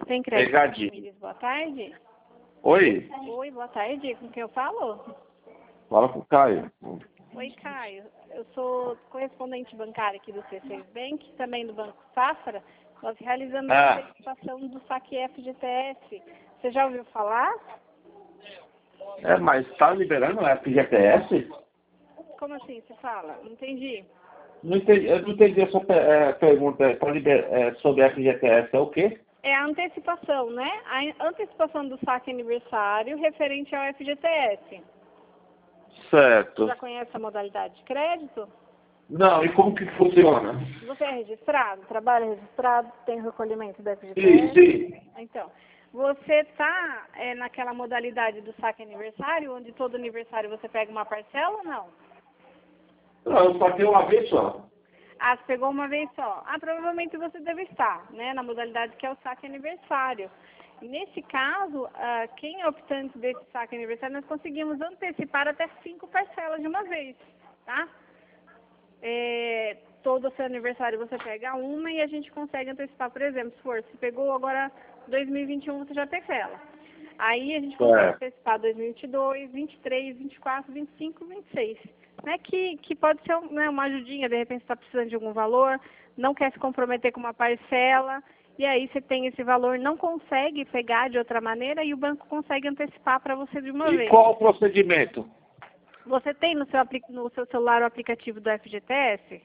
Tem crédito? Pegadinha. Boa tarde. Oi? Oi, boa tarde. Com quem eu falo? Fala com o Caio. Oi, Caio. Eu sou correspondente bancária aqui do C6 Bank, também do Banco Safra. Nós realizamos a antecipação do saque FGTS. Você já ouviu falar? Mas tá liberando o FGTS? Como assim você fala? Não entendi. Eu não entendi a sua pergunta. Sobre FGTS é o quê? É a antecipação, né? A antecipação do saque aniversário referente ao FGTS. Certo. Você já conhece a modalidade de crédito? Não, e como que funciona? Você é registrado? Trabalha registrado? Tem recolhimento do FGTS? Sim. Então, você está naquela modalidade do saque aniversário, onde todo aniversário você pega uma parcela ou não? Não, eu saquei uma vez só. Ah, você pegou uma vez só. Ah, provavelmente você deve estar, né, na modalidade que é o saque aniversário. Nesse caso, quem é optante desse saque aniversário, nós conseguimos antecipar até 5 parcelas de uma vez, tá? Todo o seu aniversário você pega uma e a gente consegue antecipar, por exemplo, se pegou agora 2021, você já parcela. Aí a gente consegue antecipar 2022, 23, 24, 25, 26. Né, que pode ser uma ajudinha, de repente você está precisando de algum valor, não quer se comprometer com uma parcela, e aí você tem esse valor, não consegue pegar de outra maneira e o banco consegue antecipar para você de uma vez. E qual o procedimento? Você tem no seu celular o aplicativo do FGTS?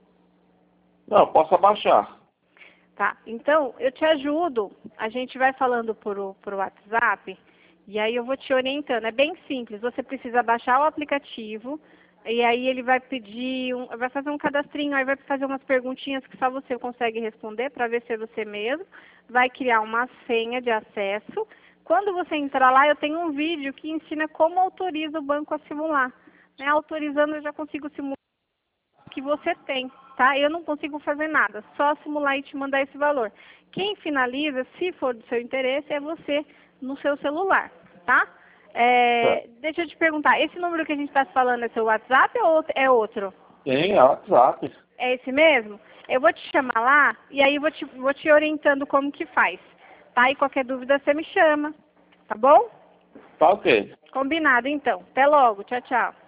Não, posso abaixar. Tá, então eu te ajudo, a gente vai falando por WhatsApp, e aí eu vou te orientando, é bem simples, você precisa baixar o aplicativo, e aí ele vai pedir, vai fazer um cadastrinho, aí vai fazer umas perguntinhas que só você consegue responder para ver se é você mesmo, vai criar uma senha de acesso. Quando você entrar lá, eu tenho um vídeo que ensina como autoriza o banco a simular. Né? Autorizando, eu já consigo simular o que você tem, tá? Eu não consigo fazer nada, só simular e te mandar esse valor. Quem finaliza, se for do seu interesse, é você no seu celular, tá? Deixa eu te perguntar, esse número que a gente está falando é seu WhatsApp ou é outro? Tem, é WhatsApp. É esse mesmo? Eu vou te chamar lá e aí vou te orientando como que faz, tá? E qualquer dúvida você me chama, tá bom? Tá ok. Combinado então. Até logo. Tchau, tchau.